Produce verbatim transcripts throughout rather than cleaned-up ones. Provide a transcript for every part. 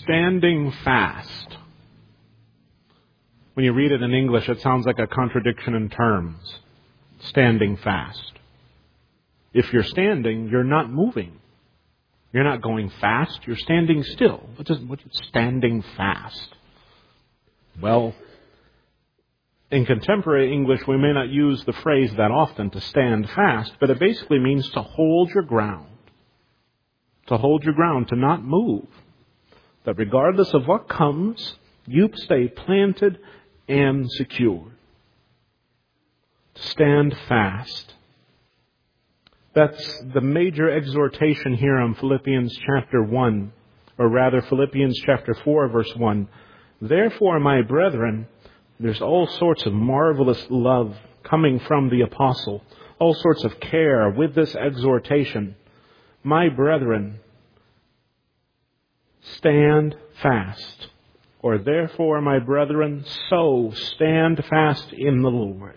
Standing fast. When you read it in English, it sounds like a contradiction in terms. Standing fast. If you're standing, you're not moving. You're not going fast. You're standing still. What does what is standing fast? Well, in contemporary English, we may not use the phrase that often, to stand fast, but it basically means to hold your ground. To hold your ground, to not move. That regardless of what comes, you stay planted and secure. To stand fast. That's the major exhortation here in Philippians chapter one, or rather Philippians chapter four, verse one. Therefore, my brethren, there's all sorts of marvelous love coming from the apostle, all sorts of care with this exhortation. My brethren, stand fast. Or therefore, my brethren, so stand fast in the Lord.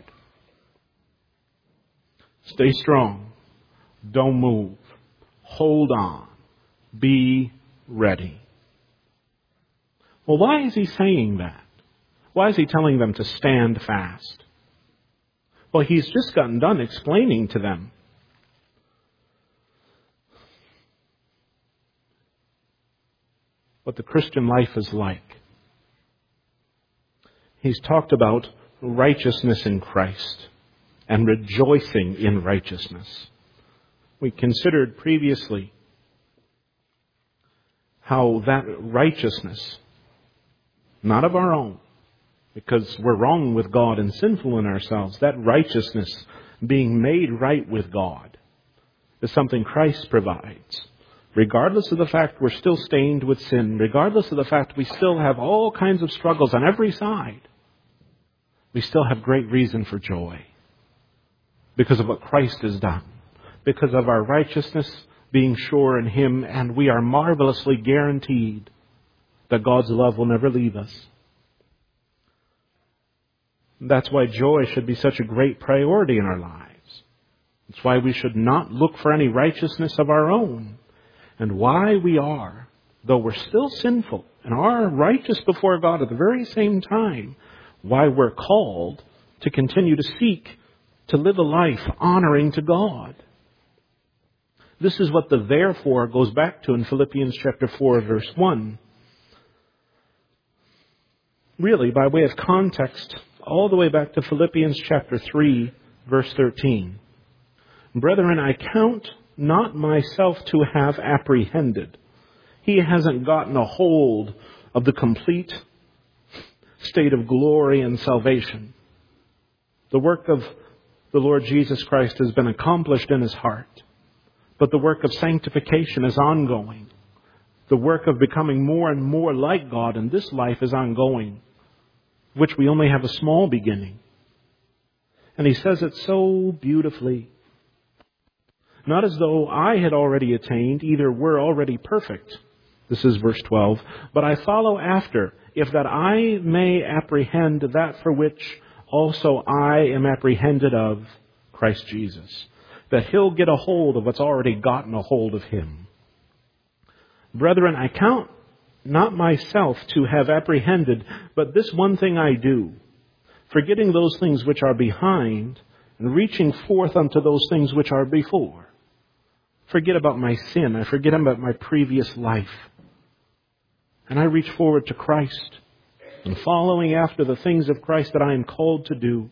Stay strong. Don't move. Hold on. Be ready. Well, why is he saying that? Why is he telling them to stand fast? Well, he's just gotten done explaining to them what the Christian life is like. He's talked about righteousness in Christ and rejoicing in righteousness. We considered previously how that righteousness, not of our own, because we're wrong with God and sinful in ourselves, that righteousness being made right with God is something Christ provides. Regardless of the fact we're still stained with sin, regardless of the fact we still have all kinds of struggles on every side, we still have great reason for joy because of what Christ has done, because of our righteousness being sure in Him, and we are marvelously guaranteed that God's love will never leave us. That's why joy should be such a great priority in our lives. It's why we should not look for any righteousness of our own. And why we are, though we're still sinful and are righteous before God at the very same time, why we're called to continue to seek to live a life honoring to God. This is what the therefore goes back to in Philippians chapter four, verse one. Really, by way of context, all the way back to Philippians chapter three, verse thirteen. Brethren, I count not myself to have apprehended. He hasn't gotten a hold of the complete state of glory and salvation. The work of the Lord Jesus Christ has been accomplished in his heart. But the work of sanctification is ongoing. The work of becoming more and more like God in this life is ongoing, which we only have a small beginning. And he says it so beautifully. Not as though I had already attained, either were already perfect. This is verse twelve. But I follow after, if that I may apprehend that for which also I am apprehended of Christ Jesus. That he'll get a hold of what's already gotten a hold of him. Brethren, I count not myself to have apprehended, but this one thing I do, forgetting those things which are behind, and reaching forth unto those things which are before. Forget about my sin. I forget about my previous life. And I reach forward to Christ, and following after the things of Christ that I am called to do.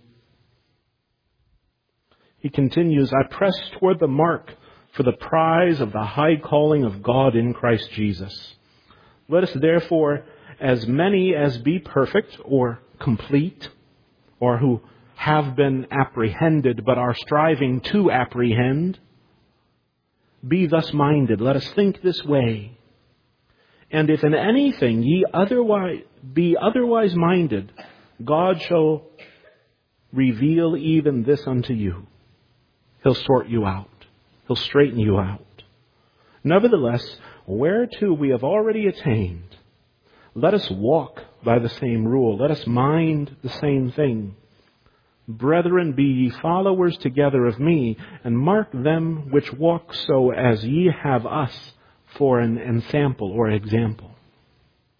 He continues, I press toward the mark for the prize of the high calling of God in Christ Jesus. Let us therefore, as many as be perfect or complete, or who have been apprehended but are striving to apprehend, be thus minded. Let us think this way. And if in anything ye otherwise be otherwise minded, God shall reveal even this unto you. He'll sort you out. He'll straighten you out. Nevertheless, whereto we have already attained, let us walk by the same rule. Let us mind the same thing. Brethren, be ye followers together of me, and mark them which walk so as ye have us for an ensample or example.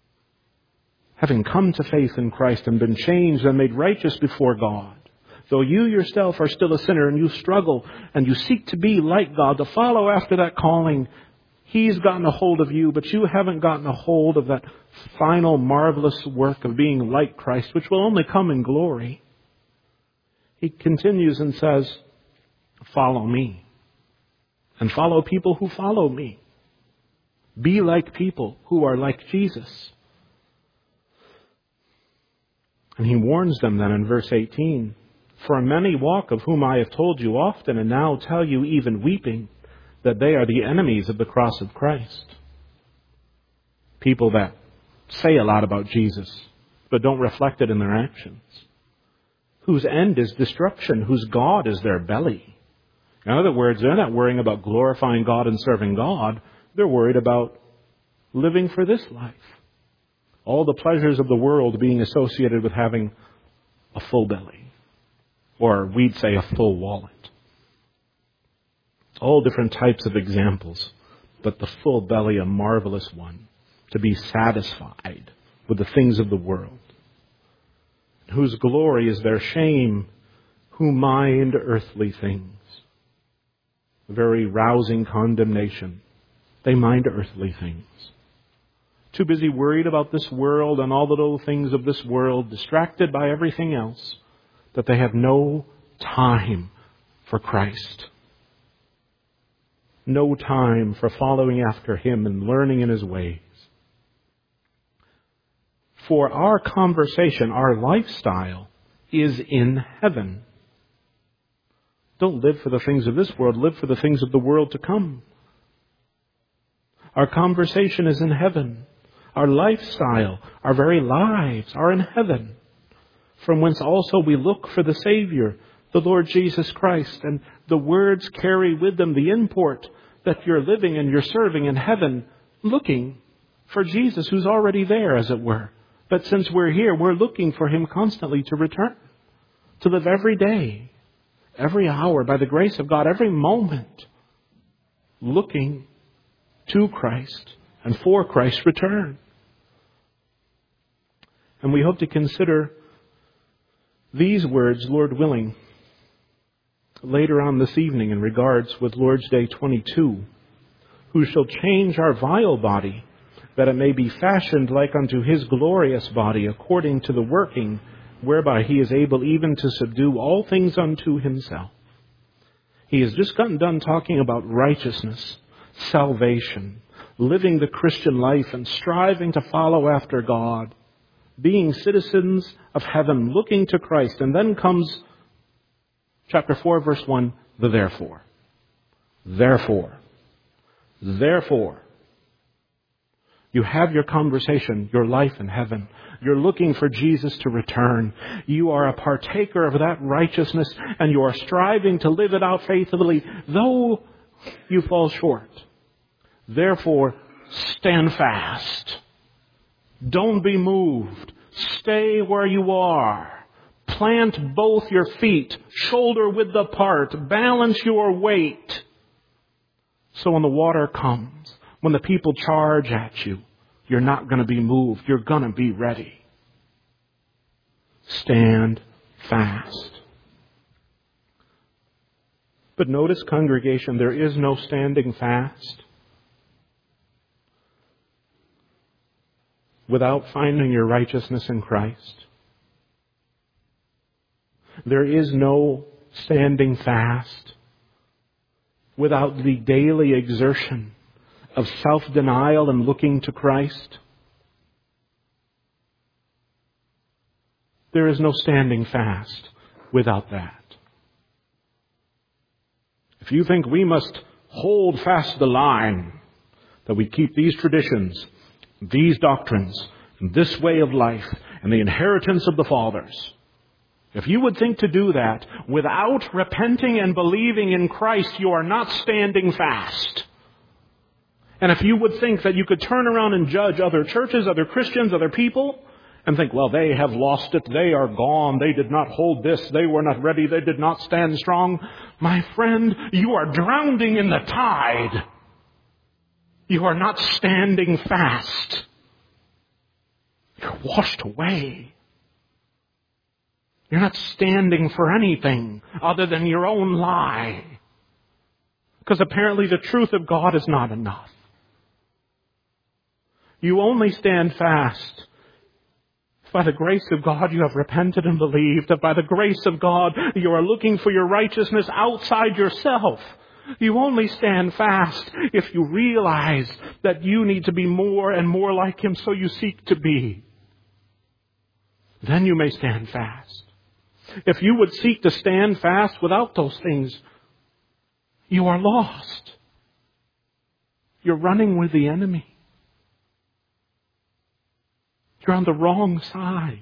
having come to faith in Christ and been changed and made righteous before God, though you yourself are still a sinner and you struggle and you seek to be like God, to follow after that calling, He's gotten a hold of you, but you haven't gotten a hold of that final marvelous work of being like Christ, which will only come in glory. He continues and says, follow me. And follow people who follow me. Be like people who are like Jesus. And he warns them then in verse eighteen, for many walk, of whom I have told you often, and now tell you even weeping, that they are the enemies of the cross of Christ. People that say a lot about Jesus, but don't reflect it in their actions. Whose end is destruction, whose God is their belly. In other words, they're not worrying about glorifying God and serving God. They're worried about living for this life. All the pleasures of the world being associated with having a full belly. Or we'd say a full wallet. All different types of examples, but the full belly, a marvelous one, to be satisfied with the things of the world, whose glory is their shame, who mind earthly things. A very rousing condemnation. They mind earthly things. Too busy worried about this world and all the little things of this world, distracted by everything else, that they have no time for Christ. No time for following after Him and learning in His ways. For our conversation, our lifestyle, is in heaven. Don't live for the things of this world, live for the things of the world to come. Our conversation is in heaven. Our lifestyle, our very lives are in heaven, from whence also we look for the Savior, the Lord Jesus Christ. And the words carry with them the import that you're living and you're serving in heaven, looking for Jesus, who's already there, as it were. But since we're here, we're looking for Him constantly to return, to live every day, every hour, by the grace of God, every moment, looking to Christ and for Christ's return. And we hope to consider these words, Lord willing, later on this evening in regards with Lord's Day twenty-two, who shall change our vile body, that it may be fashioned like unto His glorious body, according to the working whereby He is able even to subdue all things unto Himself. He has just gotten done talking about righteousness, salvation, living the Christian life and striving to follow after God, being citizens of heaven, looking to Christ. And then comes chapter four, verse one, the therefore. Therefore. Therefore. You have your conversation, your life in heaven. You're looking for Jesus to return. You are a partaker of that righteousness, and you are striving to live it out faithfully, though you fall short. Therefore, stand fast. Don't be moved. Stay where you are. Plant both your feet, shoulder width apart. Balance your weight. So when the water comes, when the people charge at you, you're not going to be moved. You're going to be ready. Stand fast. But notice, congregation, there is no standing fast without finding your righteousness in Christ. There is no standing fast without the daily exertion of self-denial and looking to Christ. There is no standing fast without that. If you think we must hold fast the line, that we keep these traditions, these doctrines, this way of life, and the inheritance of the fathers, if you would think to do that without repenting and believing in Christ, you are not standing fast. And if you would think that you could turn around and judge other churches, other Christians, other people, and think, well, they have lost it, they are gone, they did not hold this, they were not ready, they did not stand strong, my friend, you are drowning in the tide. You are not standing fast. You're washed away. You're not standing for anything other than your own lie. Because apparently the truth of God is not enough. You only stand fast if by the grace of God you have repented and believed, that by the grace of God you are looking for your righteousness outside yourself. You only stand fast if you realize that you need to be more and more like Him, so you seek to be. Then you may stand fast. If you would seek to stand fast without those things, you are lost. You're running with the enemy. You're on the wrong side.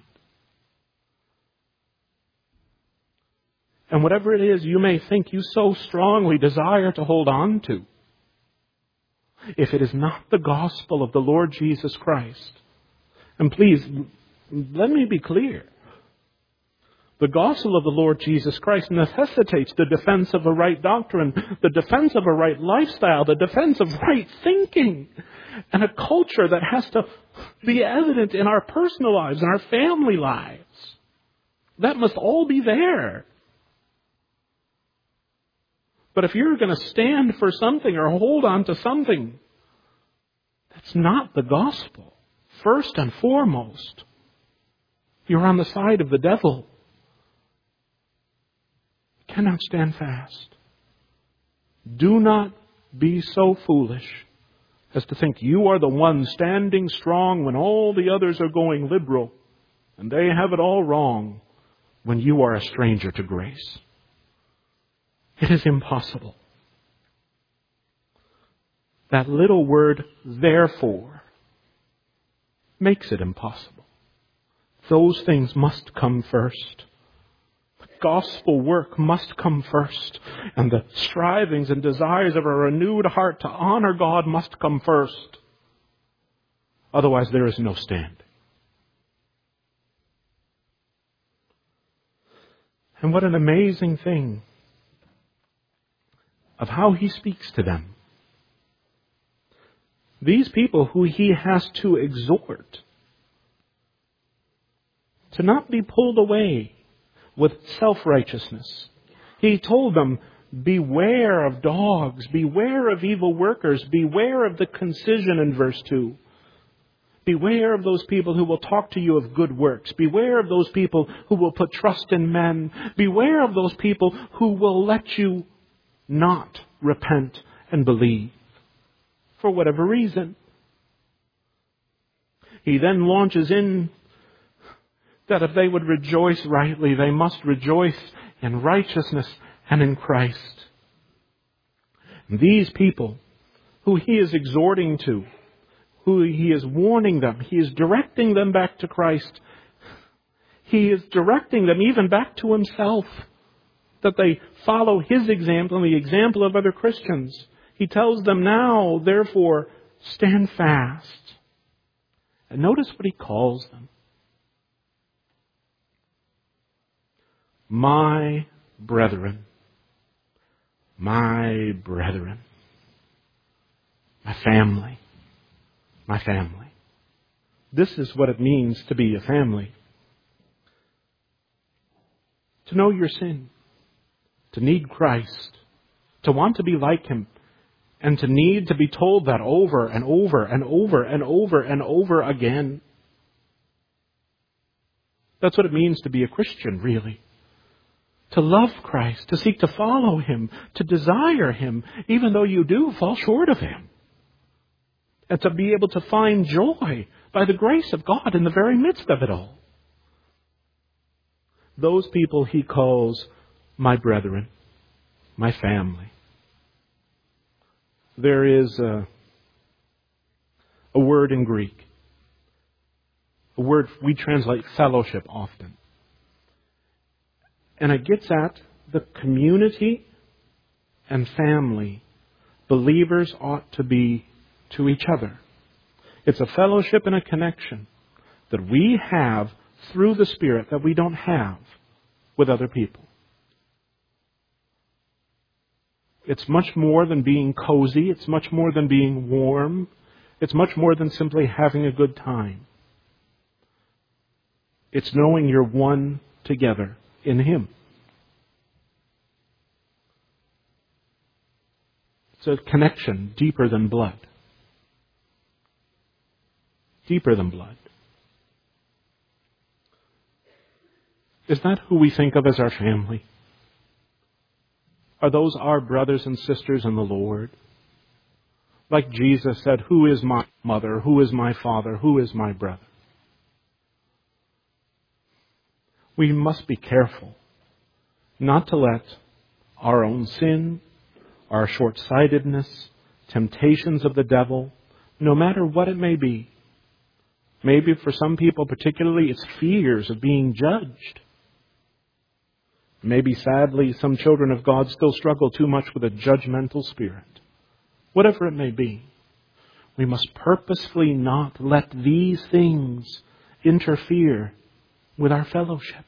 And whatever it is you may think you so strongly desire to hold on to, if it is not the gospel of the Lord Jesus Christ, and please, let me be clear. The gospel of the Lord Jesus Christ necessitates the defense of a right doctrine, the defense of a right lifestyle, the defense of right thinking, and a culture that has to be evident in our personal lives, in our family lives. That must all be there. But if you're going to stand for something or hold on to something, that's not the gospel. First and foremost, you're on the side of the devil. You cannot stand fast. Do not be so foolish as to think you are the one standing strong when all the others are going liberal, and they have it all wrong when you are a stranger to grace. It is impossible. That little word, therefore, makes it impossible. Those things must come first. The gospel work must come first. And the strivings and desires of a renewed heart to honor God must come first. Otherwise, there is no stand. And what an amazing thing of how He speaks to them. These people who He has to exhort to not be pulled away with self-righteousness. He told them, beware of dogs, beware of evil workers, beware of the concision in verse two. Beware of those people who will talk to you of good works. Beware of those people who will put trust in men. Beware of those people who will let you not repent and believe for whatever reason. He then launches in that if they would rejoice rightly, they must rejoice in righteousness and in Christ. And these people who He is exhorting to, who He is warning them, He is directing them back to Christ. He is directing them even back to Himself, that they follow His example and the example of other Christians. He tells them now, therefore, stand fast. And notice what He calls them. My brethren. My brethren. My family. My family. This is what it means to be a family. To know your sin. To need Christ. To want to be like Him. And to need to be told that over and over and over and over and over again. That's what it means to be a Christian, really. To love Christ, to seek to follow Him, to desire Him, even though you do fall short of Him. And to be able to find joy by the grace of God in the very midst of it all. Those people He calls my brethren, my family. There is a, a word in Greek, a word we translate fellowship often. And it gets at the community and family believers ought to be to each other. It's a fellowship and a connection that we have through the Spirit that we don't have with other people. It's much more than being cozy. It's much more than being warm. It's much more than simply having a good time. It's knowing you're one together in Him. It's a connection deeper than blood. Deeper than blood. Is that who we think of as our family? Are those our brothers and sisters in the Lord? Like Jesus said, who is my mother? Who is my father? Who is my brother? We must be careful not to let our own sin, our short-sightedness, temptations of the devil, no matter what it may be. Maybe for some people particularly, it's fears of being judged. Maybe sadly, some children of God still struggle too much with a judgmental spirit. Whatever it may be, we must purposefully not let these things interfere with our fellowship.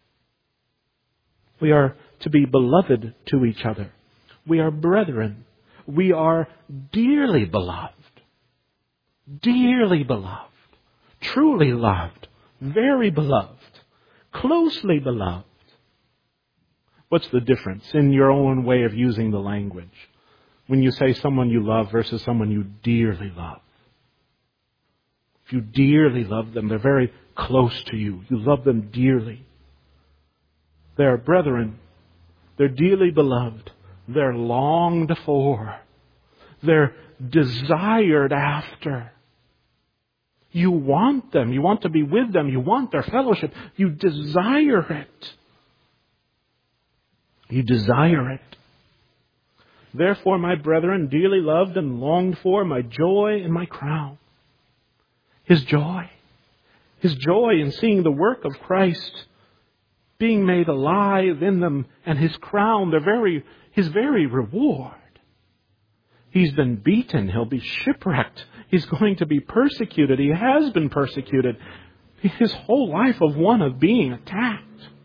We are to be beloved to each other. We are brethren. We are dearly beloved. Dearly beloved. Truly loved. Very beloved. Closely beloved. What's the difference in your own way of using the language when you say someone you love versus someone you dearly love? If you dearly love them, they're very close to you. You love them dearly. They're brethren. They're dearly beloved. They're longed for. They're desired after. You want them. You want to be with them. You want their fellowship. You desire it. You desire it. Therefore, my brethren, dearly loved and longed for, my joy and my crown. His joy. His joy in seeing the work of Christ being made alive in them, and His crown, their very, His very reward. He's been beaten. He'll be shipwrecked. He's going to be persecuted. He has been persecuted. His whole life of one of being attacked.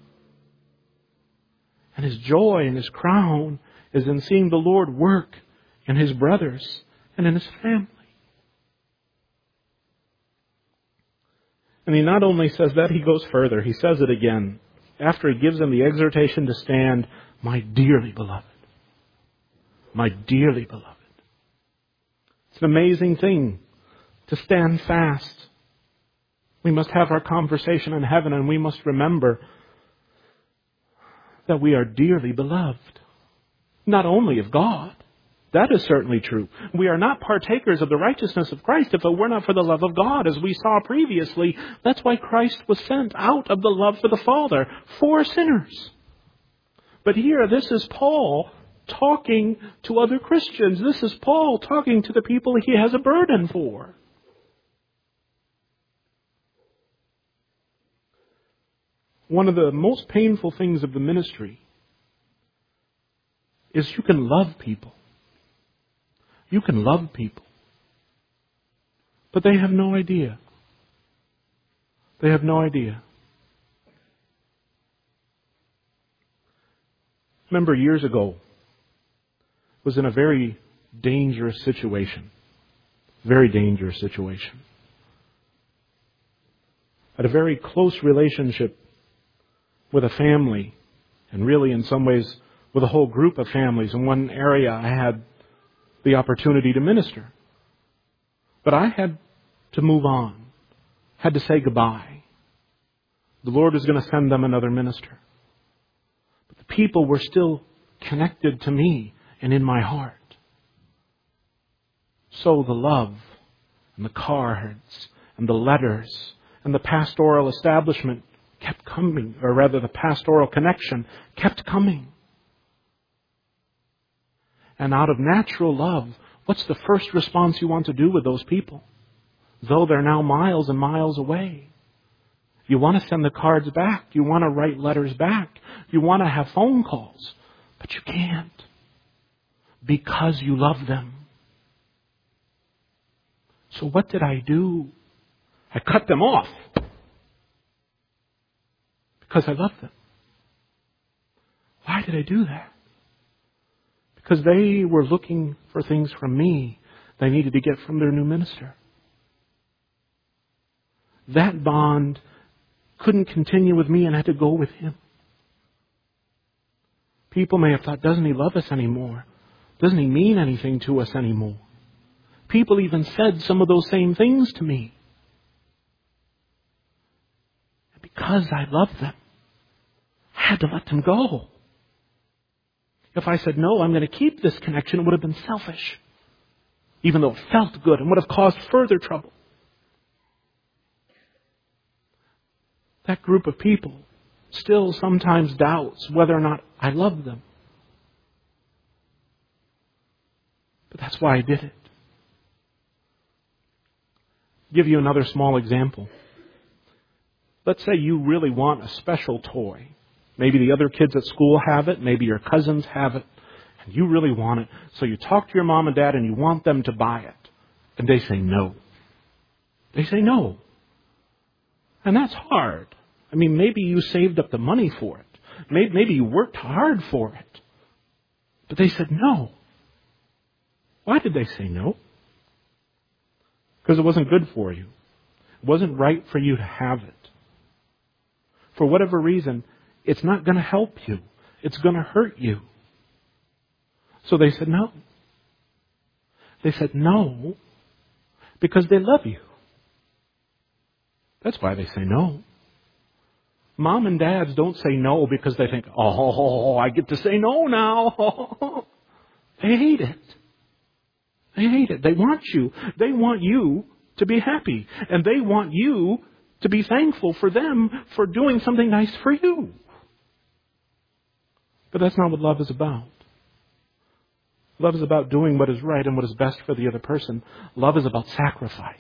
And his joy and his crown is in seeing the Lord work in his brothers and in his family. And he not only says that, he goes further. He says it again. After he gives them the exhortation to stand, my dearly beloved. My dearly beloved. It's an amazing thing to stand fast. We must have our conversation in heaven, and we must remember that we are dearly beloved. Not only of God. That is certainly true. We are not partakers of the righteousness of Christ if it were not for the love of God, as we saw previously. That's why Christ was sent out of the love for the Father for sinners. But here, this is Paul talking to other Christians. This is Paul talking to the people he has a burden for. One of the most painful things of the ministry is you can love people. You can love people. But they have no idea. They have no idea. Remember years ago, was in a very dangerous situation. Very dangerous situation. Had a very close relationship with a family, and really in some ways with a whole group of families. In one area I had the opportunity to minister. But I had to move on. Had to say goodbye. The Lord was going to send them another minister. But the people were still connected to me and in my heart. So the love and the cards and the letters and the pastoral establishment kept coming, or rather the pastoral connection kept coming. And out of natural love, what's the first response you want to do with those people? Though they're now miles and miles away. You want to send the cards back. You want to write letters back. You want to have phone calls. But you can't. Because you love them. So what did I do? I cut them off. Because I love them. Why did I do that? Because they were looking for things from me they needed to get from their new minister. That bond couldn't continue with me and had to go with him. People may have thought, doesn't he love us anymore? Doesn't he mean anything to us anymore? People even said some of those same things to me. And because I loved them, I had to let them go. If I said, no, I'm going to keep this connection, it would have been selfish. Even though it felt good and would have caused further trouble. That group of people still sometimes doubts whether or not I love them. But that's why I did it. I'll give you another small example. Let's say you really want a special toy. Maybe the other kids at school have it. Maybe your cousins have it. And you really want it. So you talk to your mom and dad and you want them to buy it. And they say no. They say no. And that's hard. I mean, maybe you saved up the money for it. Maybe, maybe you worked hard for it. But they said no. Why did they say no? Because it wasn't good for you. It wasn't right for you to have it. For whatever reason, it's not going to help you. It's going to hurt you. So they said no. They said no because they love you. That's why they say no. Mom and dads don't say no because they think, oh, I get to say no now. They hate it. They hate it. They want you. They want you to be happy. And they want you to be thankful for them for doing something nice for you. But that's not what love is about. Love is about doing what is right and what is best for the other person. Love is about sacrifice.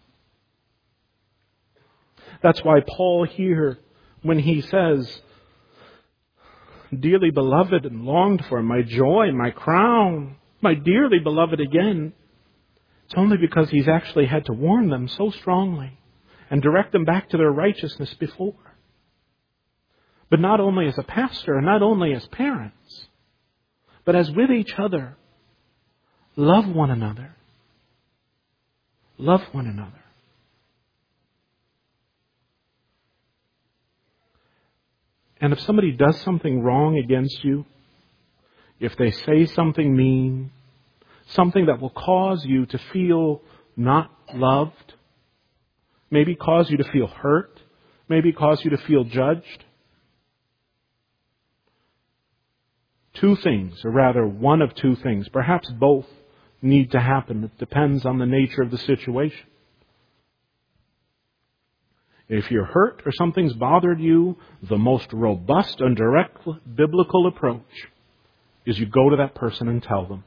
That's why Paul here, when he says, dearly beloved and longed for, my joy, my crown, my dearly beloved again, it's only because he's actually had to warn them so strongly and direct them back to their righteousness before. But not only as a pastor and not only as parents, but as with each other, love one another. Love one another. And if somebody does something wrong against you, if they say something mean, something that will cause you to feel not loved, maybe cause you to feel hurt, maybe cause you to feel judged, two things, or rather one of two things, perhaps both, need to happen. It depends on the nature of the situation. If you're hurt or something's bothered you, the most robust and direct biblical approach is you go to that person and tell them.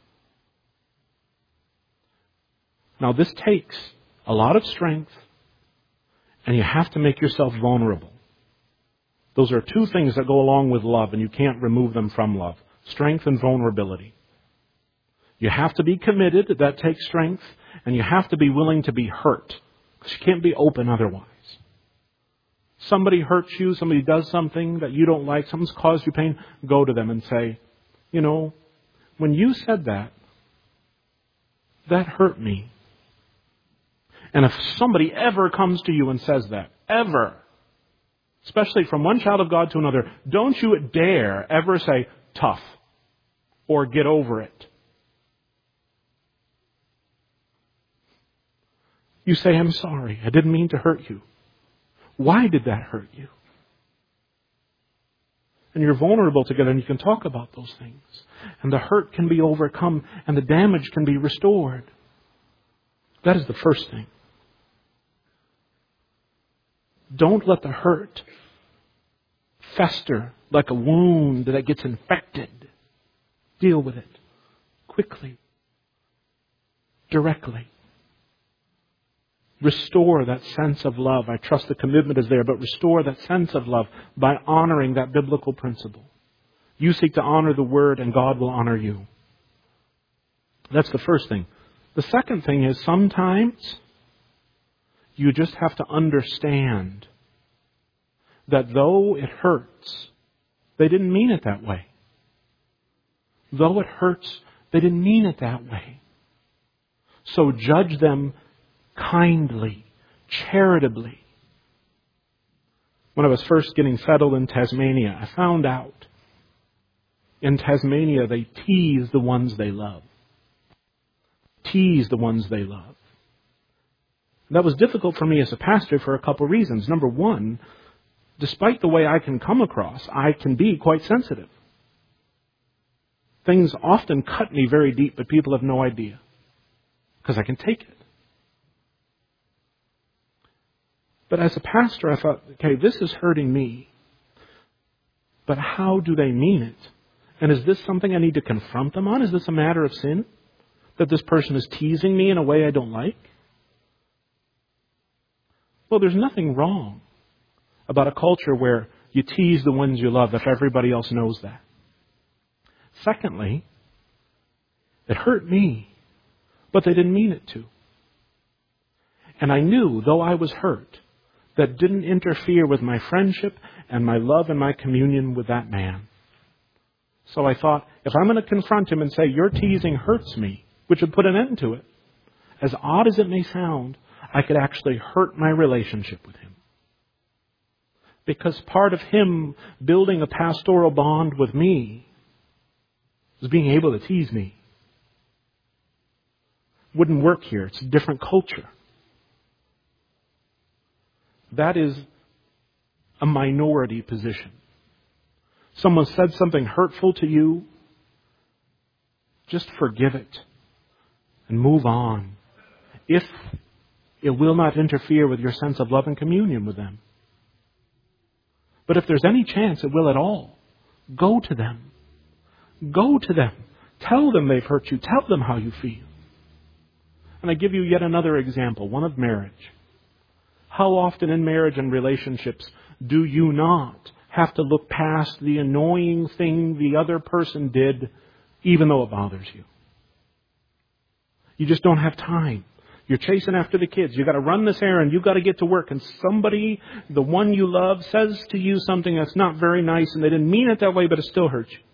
Now this takes a lot of strength, and you have to make yourself vulnerable. Those are two things that go along with love, and you can't remove them from love. Strength and vulnerability. You have to be committed, that takes strength, and you have to be willing to be hurt, because you can't be open otherwise. Somebody hurts you, somebody does something that you don't like, something's caused you pain, go to them and say, you know, when you said that, that hurt me. And if somebody ever comes to you and says that, ever, especially from one child of God to another, don't you dare ever say, tough, or get over it. You say, I'm sorry, I didn't mean to hurt you. Why did that hurt you? And you're vulnerable together and you can talk about those things. And the hurt can be overcome and the damage can be restored. That is the first thing. Don't let the hurt fester like a wound that gets infected. Deal with it quickly, directly. Restore that sense of love. I trust the commitment is there, but restore that sense of love by honoring that biblical principle. You seek to honor the Word and God will honor you. That's the first thing. The second thing is sometimes you just have to understand that though it hurts, they didn't mean it that way. Though it hurts, they didn't mean it that way. So judge them kindly, charitably. When I was first getting settled in Tasmania, I found out in Tasmania they tease the ones they love. Tease the ones they love. That was difficult for me as a pastor for a couple reasons. Number one, despite the way I can come across, I can be quite sensitive. Things often cut me very deep, but people have no idea. Because I can take it. But as a pastor, I thought, okay, this is hurting me. But how do they mean it? And is this something I need to confront them on? Is this a matter of sin? That this person is teasing me in a way I don't like? Well, there's nothing wrong about a culture where you tease the ones you love if everybody else knows that. Secondly, it hurt me, but they didn't mean it to. And I knew, though I was hurt, that didn't interfere with my friendship and my love and my communion with that man. So I thought, if I'm going to confront him and say, your teasing hurts me, which would put an end to it, as odd as it may sound, I could actually hurt my relationship with him. Because part of him building a pastoral bond with me was being able to tease me. Wouldn't work here. It's a different culture. That is a minority position. Someone said something hurtful to you, just forgive it and move on. If it will not interfere with your sense of love and communion with them. But if there's any chance it will at all, go to them. Go to them. Tell them they've hurt you. Tell them how you feel. And I give you yet another example, one of marriage. How often in marriage and relationships do you not have to look past the annoying thing the other person did, even though it bothers you? You just don't have time. You're chasing after the kids. You've got to run this errand. You've got to get to work. And somebody, the one you love, says to you something that's not very nice, and they didn't mean it that way, but it still hurts you.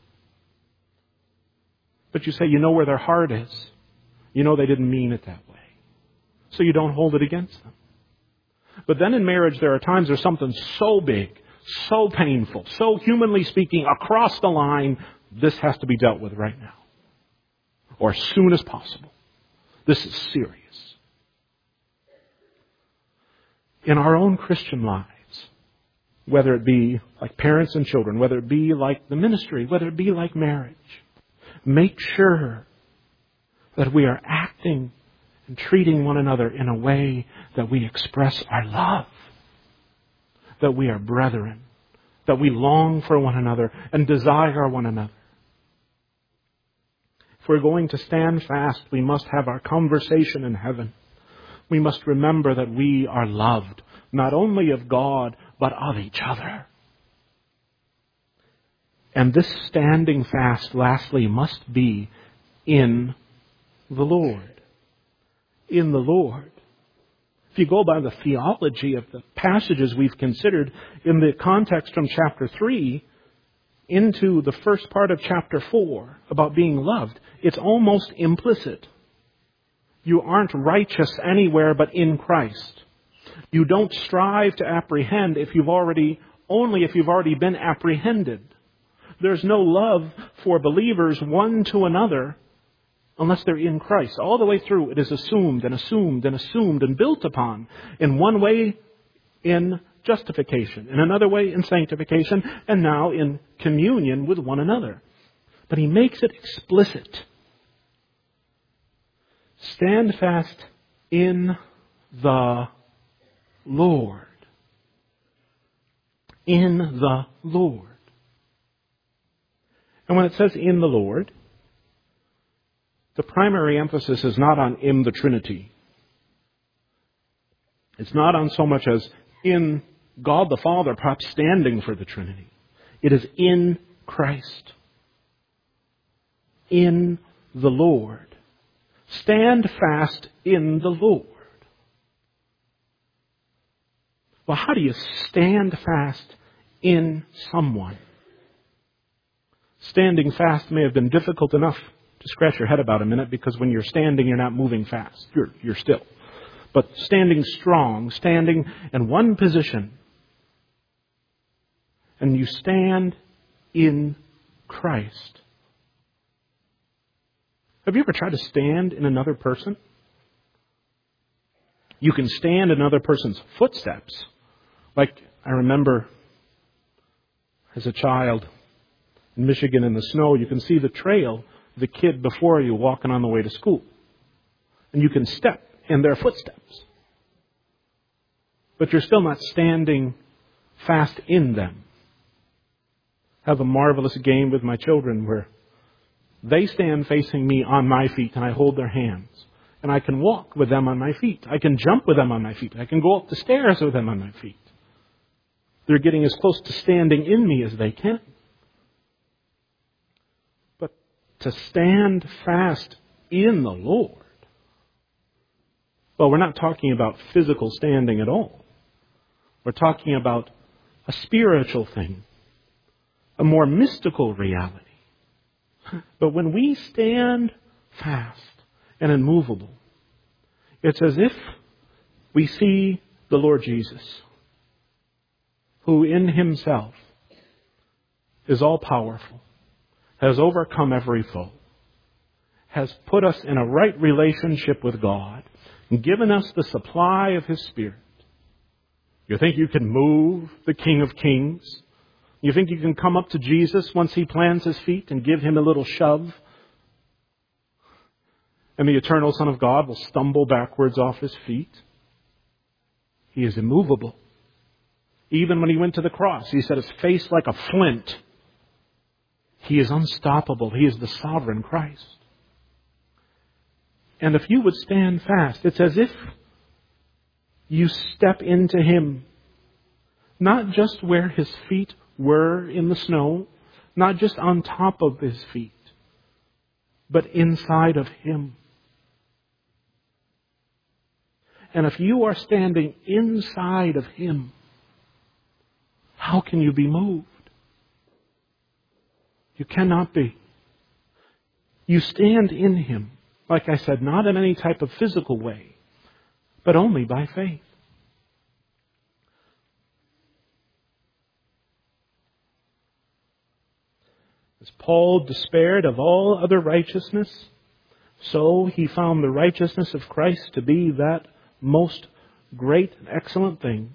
But you say, you know where their heart is. You know they didn't mean it that way. So you don't hold it against them. But then in marriage, there are times there's something so big, so painful, so humanly speaking, across the line, this has to be dealt with right now. Or as soon as possible. This is serious. In our own Christian lives, whether it be like parents and children, whether it be like the ministry, whether it be like marriage, make sure that we are acting and treating one another in a way that we express our love, that we are brethren, that we long for one another and desire one another. If we're going to stand fast, we must have our conversation in heaven. We must remember that we are loved, not only of God, but of each other. And this standing fast, lastly, must be in the Lord. In the Lord. If you go by the theology of the passages we've considered in the context from chapter three into the first part of chapter four about being loved, it's almost implicit. You aren't righteous anywhere but in Christ. You don't strive to apprehend if you've already, only if you've already been apprehended. There's no love for believers one to another unless they're in Christ. All the way through, it is assumed and assumed and assumed and built upon. In one way, in justification. In another way, in sanctification. And now in communion with one another. But he makes it explicit. Stand fast in the Lord. In the Lord. And when it says in the Lord, the primary emphasis is not on in the Trinity. It's not on so much as in God the Father, perhaps standing for the Trinity. It is in Christ. In the Lord. Stand fast in the Lord. Well, how do you stand fast in someone? Standing fast may have been difficult enough to scratch your head about a minute, because when you're standing, you're not moving fast. You're, you're still. But standing strong, standing in one position, and you stand in Christ. Have you ever tried to stand in another person? You can stand in another person's footsteps. Like I remember as a child in Michigan in the snow, you can see the trail, the kid before you walking on the way to school. And you can step in their footsteps. But you're still not standing fast in them. I have a marvelous game with my children where they stand facing me on my feet and I hold their hands. And I can walk with them on my feet. I can jump with them on my feet. I can go up the stairs with them on my feet. They're getting as close to standing in me as they can. But to stand fast in the Lord, well, we're not talking about physical standing at all. We're talking about a spiritual thing, a more mystical reality. But when we stand fast and immovable, it's as if we see the Lord Jesus, who in himself is all-powerful, has overcome every foe, has put us in a right relationship with God, and given us the supply of his Spirit. You think you can move the King of Kings? You think you can come up to Jesus once he plants his feet and give him a little shove? And the eternal Son of God will stumble backwards off his feet? He is immovable. Even when he went to the cross, he set his face like a flint. He is unstoppable. He is the sovereign Christ. And if you would stand fast, it's as if you step into him, not just where his feet were in the snow, not just on top of his feet, but inside of him. And if you are standing inside of him, how can you be moved? You cannot be. You stand in him, like I said, not in any type of physical way, but only by faith. As Paul despaired of all other righteousness, so he found the righteousness of Christ to be that most great and excellent thing.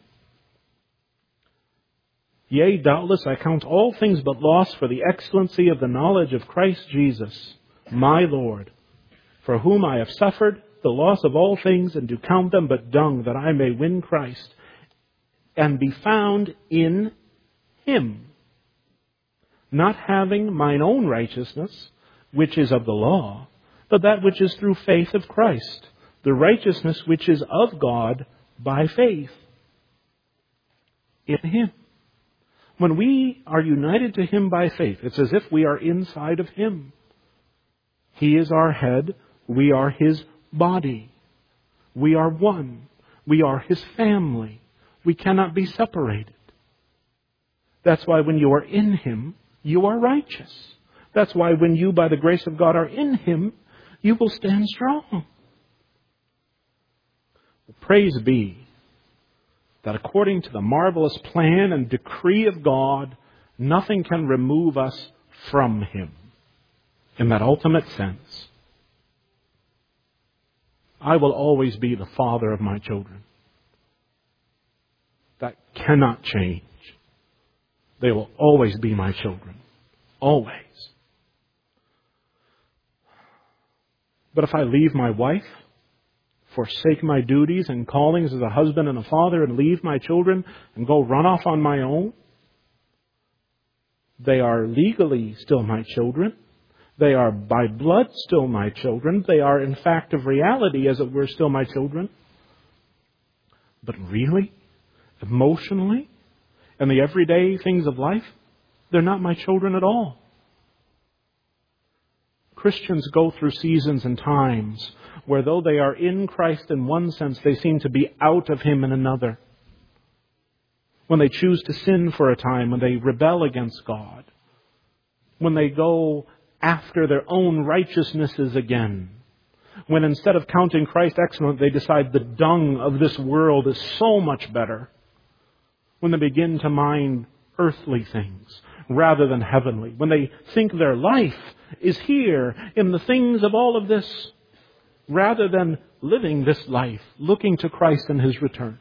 Yea, doubtless I count all things but loss for the excellency of the knowledge of Christ Jesus, my Lord, for whom I have suffered the loss of all things, and do count them but dung, that I may win Christ, and be found in him, not having mine own righteousness, which is of the law, but that which is through faith of Christ, the righteousness which is of God by faith in him. When we are united to him by faith, it's as if we are inside of him. He is our head. We are his body. We are one. We are his family. We cannot be separated. That's why when you are in him, you are righteous. That's why when you, by the grace of God, are in him, you will stand strong. Praise be that according to the marvelous plan and decree of God, nothing can remove us from him in that ultimate sense. I will always be the father of my children. That cannot change. They will always be my children. Always. But if I leave my wife, forsake my duties and callings as a husband and a father, and leave my children and go run off on my own, they are legally still my children. They are by blood still my children. They are in fact of reality, as it were, still my children. But really, emotionally, and the everyday things of life, they're not my children at all. Christians go through seasons and times where though they are in Christ in one sense, they seem to be out of him in another. When they choose to sin for a time, when they rebel against God, when they go after their own righteousnesses again, when instead of counting Christ excellent, they decide the dung of this world is so much better, when they begin to mind earthly things rather than heavenly, when they think their life is here in the things of all of this, rather than living this life, looking to Christ and His return.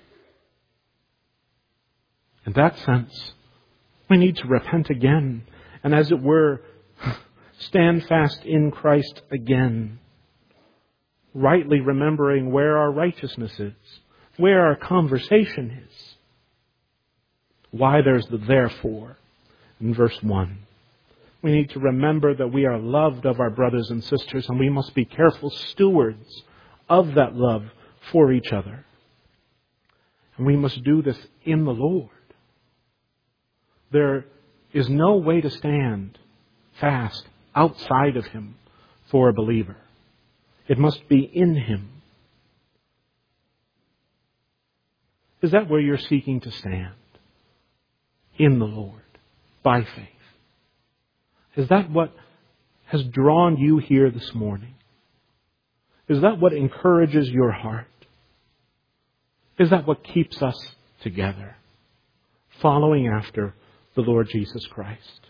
In that sense, we need to repent again, and as it were, stand fast in Christ again, rightly remembering where our righteousness is, where our conversation is, why there's the therefore in verse one. We need to remember that we are loved of our brothers and sisters, and we must be careful stewards of that love for each other. And we must do this in the Lord. There is no way to stand fast outside of Him for a believer. It must be in Him. Is that where you're seeking to stand? In the Lord, by faith. Is that what has drawn you here this morning? Is that what encourages your heart? Is that what keeps us together, following after the Lord Jesus Christ?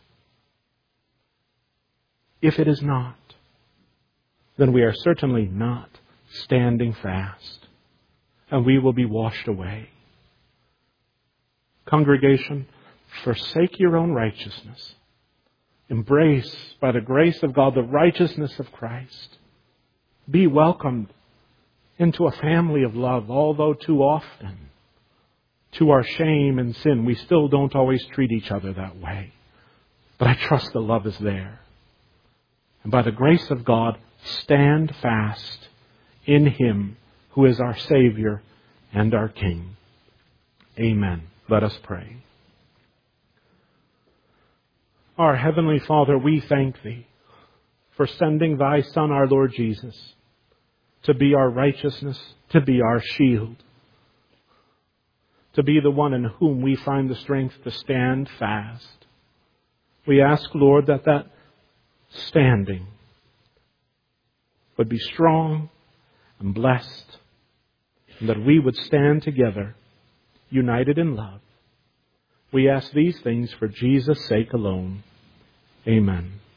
If it is not, then we are certainly not standing fast, and we will be washed away. Congregation, forsake your own righteousness. Embrace, by the grace of God, the righteousness of Christ. Be welcomed into a family of love, although too often, to our shame and sin, we still don't always treat each other that way. But I trust the love is there. And by the grace of God, stand fast in Him who is our Savior and our King. Amen. Let us pray. Our Heavenly Father, we thank Thee for sending Thy Son, our Lord Jesus, to be our righteousness, to be our shield, to be the one in whom we find the strength to stand fast. We ask, Lord, that that standing would be strong and blessed, and that we would stand together, united in love. We ask these things for Jesus' sake alone. Amen.